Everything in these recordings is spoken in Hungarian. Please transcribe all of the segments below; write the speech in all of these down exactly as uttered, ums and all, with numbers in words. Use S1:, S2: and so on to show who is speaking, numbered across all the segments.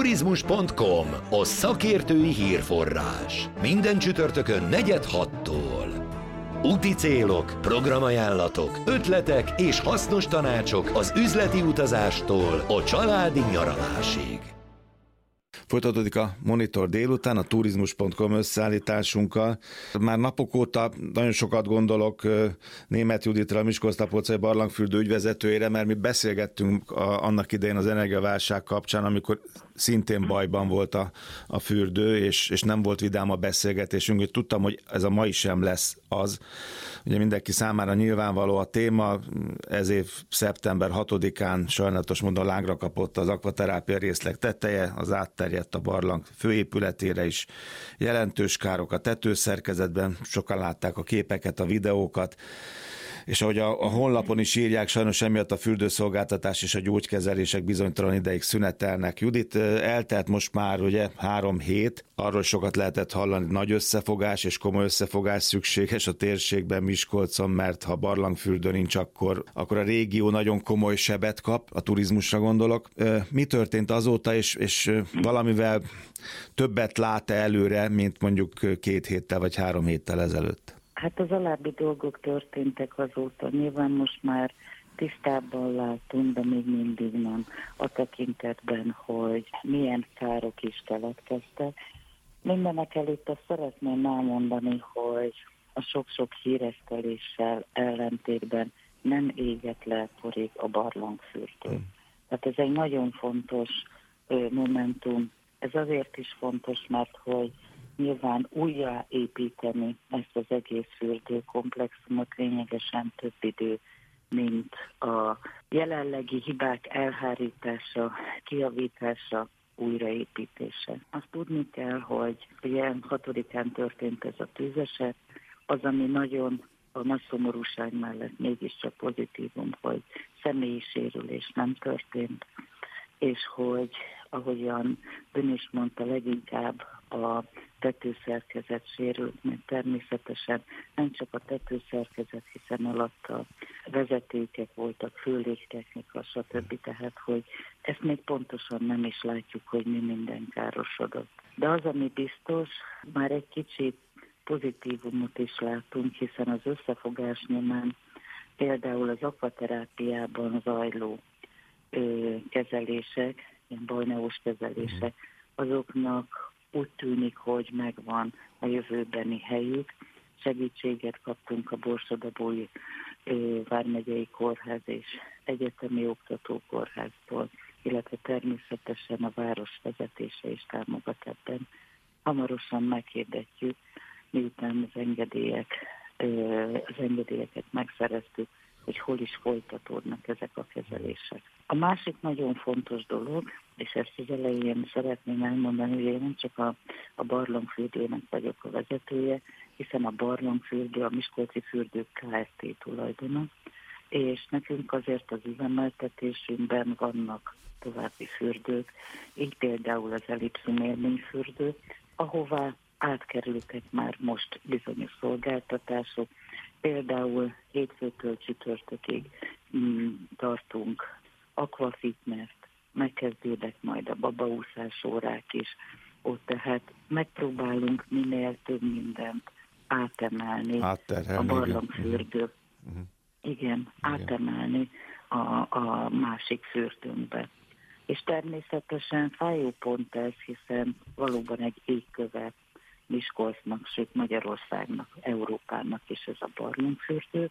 S1: Turizmus pont com, a szakértői hírforrás. Minden csütörtökön negyed hattól. Úti célok, programajánlatok, ötletek és hasznos tanácsok az üzleti utazástól a családi nyaralásig.
S2: Folytatódik a Monitor délután a Turizmus pont com összeállításunkkal. Már napok óta nagyon sokat gondolok Németh Juditra, a Miskolc-Tapolcai barlangfürdő ügyvezetőjére, mert mi beszélgettünk a, annak idején az energiaválság kapcsán, amikor szintén bajban volt a, a fürdő, és, és nem volt vidám a beszélgetésünk, hogy tudtam, hogy ez a mai sem lesz az. Ugye mindenki számára nyilvánvaló a téma, ez év szeptember hatodikán sajnálatos módon lángra kapott az akvaterápia részleg teteje, az átterjedt a barlang főépületére is. Jelentős károk a tetőszerkezetben, sokan látták a képeket, a videókat, és ahogy a, a honlapon is írják, sajnos emiatt a fürdőszolgáltatás és a gyógykezelések bizonytalan ideig szünetelnek. Judit, eltelt most már ugye három hét, arról sokat lehetett hallani, nagy összefogás és komoly összefogás szükséges a térségben, Miskolcon, mert ha barlangfürdő nincs, akkor, akkor a régió nagyon komoly sebet kap, a turizmusra gondolok. Mi történt azóta, és, és valamivel többet lát-e előre, mint mondjuk két héttel vagy három héttel ezelőtt?
S3: Hát az alábbi dolgok történtek azóta. Nyilván most már tisztában látunk, de még mindig nem a tekintetben, hogy milyen károk is keletkeztek. Mindenek előtt azt szeretném elmondani, hogy a sok-sok híreszteléssel ellentétben nem éget le forrig a barlangfürdő. Hmm. Tehát ez egy nagyon fontos ö, momentum. Ez azért is fontos, mert hogy nyilván újjáépíteni ezt az egész fürdőkomplexumot lényegesen több idő, mint a jelenlegi hibák elhárítása, kijavítása, újraépítése. Azt tudni kell, hogy ugye hatodikán történt ez a tűzeset, az, ami nagyon a nagy szomorúság mellett mégiscsak pozitívum, hogy személyi sérülés nem történt, és hogy, ahogyan Ön is mondta, leginkább a tetőszerkezet sérült, mert természetesen nem csak a tetőszerkezet, hiszen alatta vezetékek voltak, főlégtechnika, stb. Tehát, hogy ezt még pontosan nem is látjuk, hogy mi minden károsodott. De az, ami biztos, már egy kicsit pozitívumot is látunk, hiszen az összefogás nyomán például az akvaterápiában zajló ö, kezelések, ilyen balneós kezelések, azoknak úgy tűnik, hogy megvan a jövőbeni helyük. Segítséget kaptunk a Borsodabói vármegyei kórház és egyetemi oktatókórháztól, illetve természetesen a város vezetése is támogat ebben. Hamarosan meghirdetjük, miután az engedélyek, az engedélyeket megszereztük, hogy hol is folytatódnak ezek a kezelések. A másik nagyon fontos dolog, és ezt az elején szeretném elmondani, hogy én nem csak a, a barlangfürdőnek vagyok a vezetője, hiszen a barlangfürdő a Miskolci Fürdők Kft. Tulajdona, és nekünk azért az üzemeltetésünkben vannak további fürdők, így például az Elipszum élményfürdő, ahová átkerültek már most bizonyos szolgáltatások, például hétfőtől csütörtökig mm, tartunk aquafitness-t, megkezdődnek majd a babaúszás órák is, ott tehát megpróbálunk minél több mindent átemelni a barlangfürdő. Uh-huh. Igen, Igen, átemelni a, a másik fürdőnkbe. És természetesen fájó pont ez, hiszen valóban egy égköve Miskolcnak, sőt Magyarországnak, Európának is ez a barlangfürdő,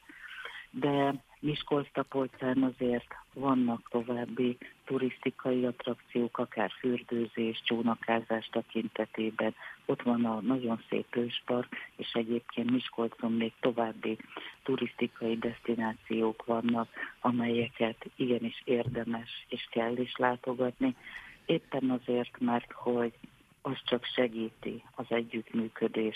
S3: de Miskolc-Tapolcán azért vannak további turisztikai attrakciók, akár fürdőzés, csónakázás tekintetében. Ott van a nagyon szép őspark, és egyébként Miskolcon még további turisztikai desztinációk vannak, amelyeket igenis érdemes és kell is látogatni. Éppen azért, mert hogy az csak segíti az együttműködést,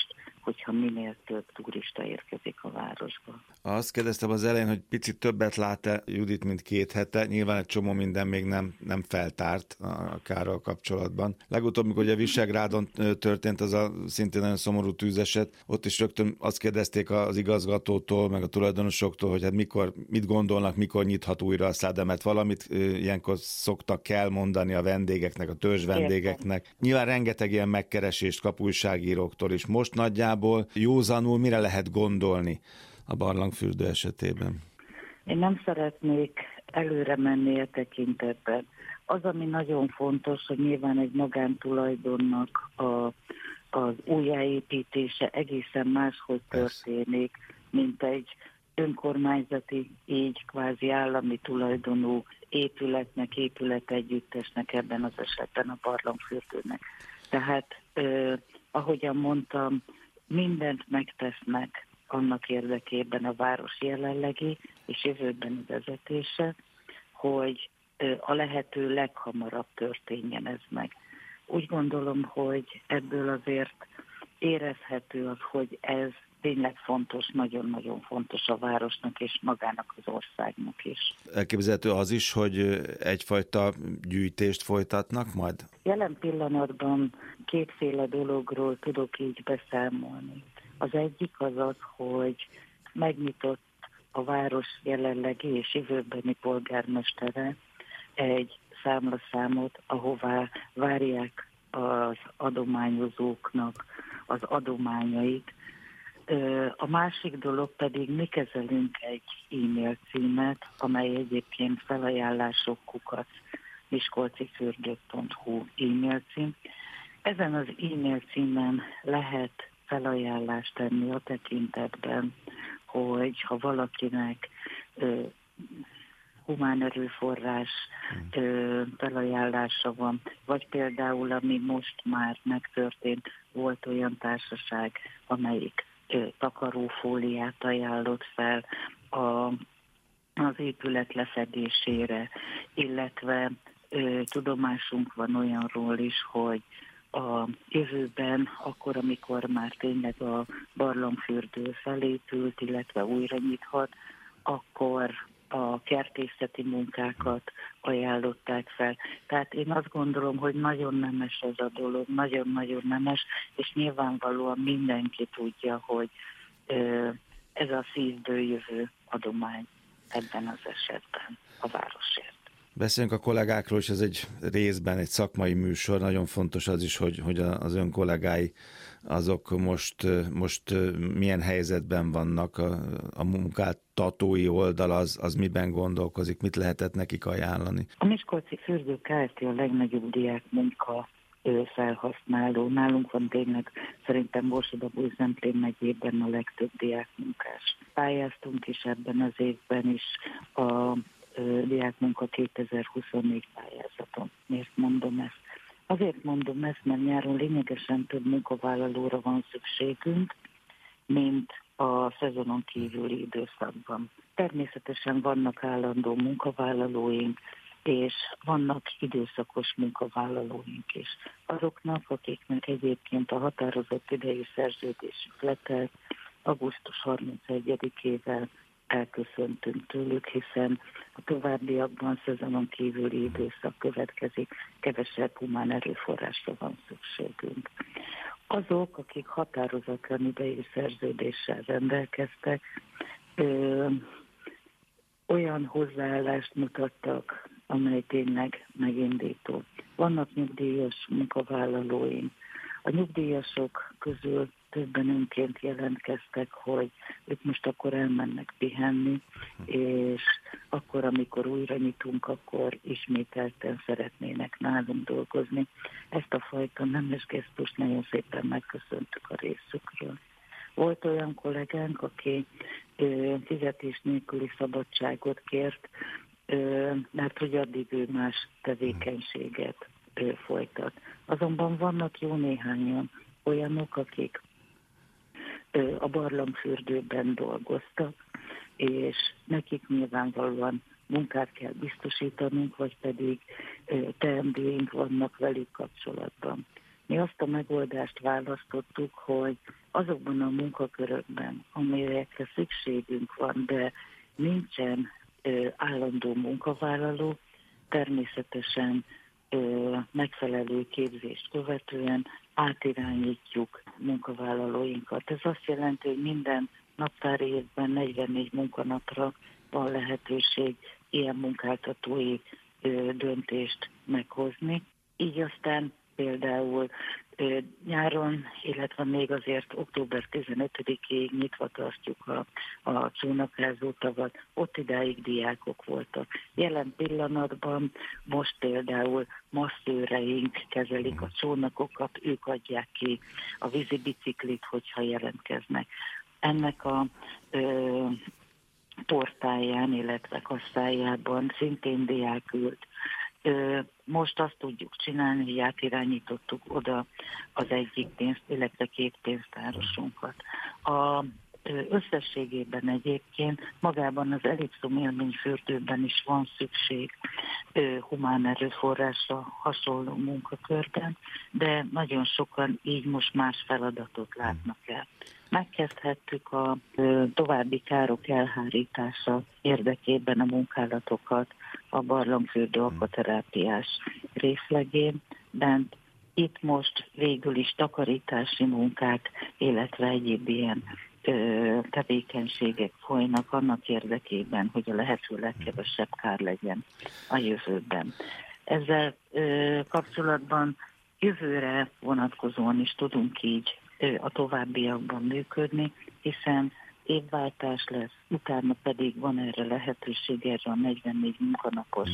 S3: hogyha minél több turista érkezik a városba.
S2: Azt kérdeztem az elején, hogy picit többet lát-e Judit, mint két hete. Nyilván egy csomó minden még nem, nem feltárt a Károly kapcsolatban. Legutóbb, mikor ugye Visegrádon történt az a szintén nagyon szomorú tűzeset, ott is rögtön azt kérdezték az igazgatótól, meg a tulajdonosoktól, hogy hát mikor, mit gondolnak, mikor nyithat újra a száda, mert valamit ilyenkor szoktak kell mondani a vendégeknek, a törzs vendégeknek. Értem. Nyilván rengeteg ilyen megkeresést kap újságíróktól is. Most nagyjából józanul mire lehet gondolni a barlangfürdő esetében?
S3: Én nem szeretnék előre menni a tekintetben. Az, ami nagyon fontos, hogy nyilván egy magántulajdonnak a, az újjáépítése egészen máshogy történik, mint egy önkormányzati, így kvázi állami tulajdonú épületnek, épületegyüttesnek, ebben az esetben a barlangfürdőnek. Tehát, eh, ahogyan mondtam, mindent megtesznek annak érdekében a város jelenlegi és jövőbeni vezetése, hogy eh, a lehető leghamarabb történjen ez meg. Úgy gondolom, hogy ebből azért érezhető az, hogy ez tényleg fontos, nagyon-nagyon fontos a városnak és magának az országnak is.
S2: Elképzelhető az is, hogy egyfajta gyűjtést folytatnak majd?
S3: Jelen pillanatban kétféle dologról tudok így beszámolni. Az egyik az az, hogy megnyitott a város jelenlegi és jövőbeni polgármestere egy számlaszámot, ahová várják az adományozóknak az adományait. A másik dolog pedig mi kezelünk egy e-mail címet, amely egyébként felajánlások kukac miskolcifürdők pont hu e-mail cím. Ezen az e-mail címen lehet felajánlást tenni a tekintetben, hogy ha valakinek ö, humán erőforrás ö, felajánlása van, vagy például, ami most már megtörtént, volt olyan társaság, amelyik ö, takarófóliát ajánlott fel a, az épület lefedésére, illetve ö, tudomásunk van olyanról is, hogy a jövőben, akkor, amikor már tényleg a barlangfürdő felépült, illetve újra nyithat, akkor a kertészeti munkákat ajánlották fel. Tehát én azt gondolom, hogy nagyon nemes ez a dolog, nagyon-nagyon nemes, és nyilvánvalóan mindenki tudja, hogy ez a szívből jövő adomány ebben az esetben a városért.
S2: Beszéljünk a kollégákról, és ez egy részben egy szakmai műsor. Nagyon fontos az is, hogy, hogy az ön kollégái azok most, most milyen helyzetben vannak, a, a munkáltatói oldal az, az miben gondolkozik, mit lehetett nekik ajánlani.
S3: A Miskolci Fürdő Kft. A legnagyobb diák munka felhasználó. Nálunk van tényleg szerintem Borsod-Abaúj-Zemplén megyében a legtöbb diákmunkás. Pályáztunk is ebben az évben is a diákmunka kétezer-huszonnégy pályázaton. Miért mondom ezt? Azért mondom ezt, mert nyáron lényegesen több munkavállalóra van szükségünk, mint a szezonon kívüli időszakban. Természetesen vannak állandó munkavállalóink, és vannak időszakos munkavállalóink is. Azoknak, akiknek egyébként a határozott idejű szerződésük letelt, augusztus harmincegyedikével elköszöntünk tőlük, hiszen a továbbiakban szezonon kívüli időszak következik, kevesebb humán erőforrásra van szükségünk. Azok, akik határozatlan idejű szerződéssel rendelkeztek, ö, olyan hozzáállást mutattak, amely tényleg megindító. Vannak nyugdíjas munkavállalóink. A nyugdíjasok közül többen önként jelentkeztek, hogy ők most akkor elmennek pihenni, és akkor, amikor újra nyitunk, akkor ismételten szeretnének nálunk dolgozni. Ezt a fajta nemes gesztust nagyon szépen megköszöntük a részükről. Volt olyan kollégánk, aki ö, fizetés nélküli szabadságot kért, ö, mert hogy addig ő más tevékenységet ö, folytat. Azonban vannak jó néhányan olyanok, akik ö, a barlangfürdőben dolgoztak, és nekik nyilvánvalóan munkát kell biztosítanunk, vagy pedig ö, teendőink vannak velük kapcsolatban. Mi azt a megoldást választottuk, hogy azokban a munkakörökben, amelyekre szükségünk van, de nincsen ö, állandó munkavállaló, természetesen ö, megfelelő képzést követően átirányítjuk munkavállalóinkat. Ez azt jelenti, hogy minden naptári évben negyvennégy munkanapra van lehetőség ilyen munkáltatói ö, döntést meghozni. Így aztán például ö, nyáron, illetve még azért október tizenötödikéig nyitva tartjuk a, a csónakázó tavat, ott idáig diákok voltak. Jelen pillanatban most például masszőreink kezelik a csónakokat, ők adják ki a vízibiciklit, hogyha jelentkeznek. Ennek a ö, portáján, illetve kasszájában szintén diák ült. Most azt tudjuk csinálni, hogy átirányítottuk oda az egyik pénzt, illetve két pénztárosunkat. A összességében egyébként magában az Elipszum élményfürdőben is van szükség humán erőforrásra hasonló munkakörben, de nagyon sokan így most más feladatot látnak el. Megkezdhettük a további károk elhárítása érdekében a munkálatokat a barlangfürdő akaterápiás részlegén, bent itt most végül is takarítási munkák, illetve egyéb ilyen ö, tevékenységek folynak annak érdekében, hogy a lehető legkevesebb kár legyen a jövőben. Ezzel ö, kapcsolatban jövőre vonatkozóan is tudunk így ö, a továbbiakban működni, hiszen évváltás lesz, utána pedig van erre lehetőség, erre a negyvennégy munkanapos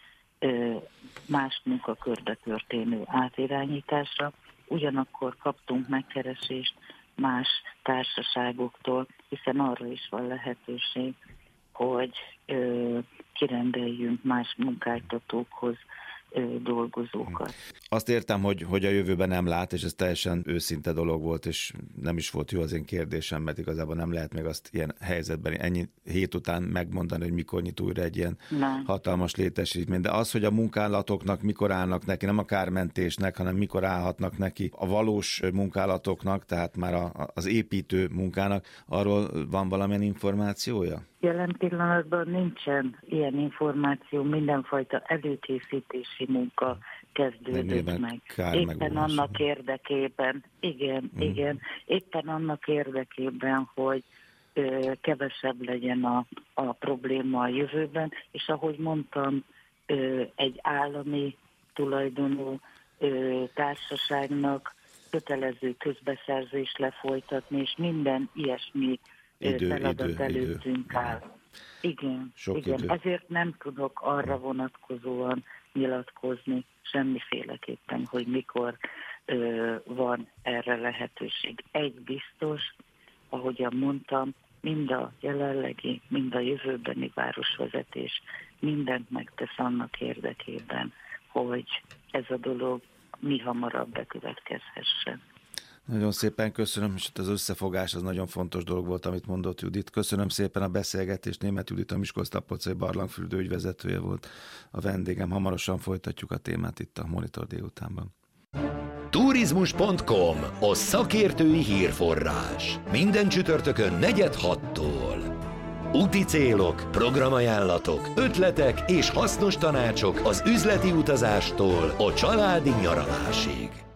S3: ö, más munkakörbe történő átirányításra. Ugyanakkor kaptunk megkeresést más társaságoktól, hiszen arra is van lehetőség, hogy ö, kirendeljünk más munkáltatókhoz dolgozókat.
S2: Azt értem, hogy, hogy a jövőben nem lát, és ez teljesen őszinte dolog volt, és nem is volt jó az én kérdésem, mert igazából nem lehet még azt ilyen helyzetben ennyi hét után megmondani, hogy mikor nyit újra egy ilyen nem. hatalmas létesítmény. De az, hogy a munkálatoknak mikor állnak neki, nem a kármentésnek, hanem mikor állhatnak neki a valós munkálatoknak, tehát már a, az építő munkának, arról van valamilyen információja?
S3: Jelen pillanatban nincsen ilyen információ, mindenfajta előkészítési munka kezdődött meg. Éppen annak érdekében, igen, mm. igen, éppen annak érdekében, hogy ö, kevesebb legyen a, a probléma a jövőben, és ahogy mondtam, ö, egy állami tulajdonú ö, társaságnak kötelező közbeszerzést lefolytatni, és minden ilyesmi idő, feladat idő, előttünk idő. áll. Igen, igen. Idő. Ezért nem tudok arra vonatkozóan nyilatkozni semmiféleképpen, hogy mikor ö, van erre lehetőség. Egy biztos, ahogyan mondtam, mind a jelenlegi, mind a jövőbeni városvezetés mindent megtesz annak érdekében, hogy ez a dolog mi hamarabb bekövetkezhessen.
S2: Nagyon szépen köszönöm, és az összefogás az nagyon fontos dolog volt, amit mondott Judit. Köszönöm szépen a beszélgetést. Németh Judit, a Miskolc-Tapolcai barlangfürdő ügyvezetője volt a vendégem. Hamarosan folytatjuk a témát itt a Monitor délutánban.
S1: Turizmus pont com, a szakértői hírforrás. Minden csütörtökön negyed hattól. Úti célok, programajánlatok, ötletek és hasznos tanácsok az üzleti utazástól a családi nyaralásig.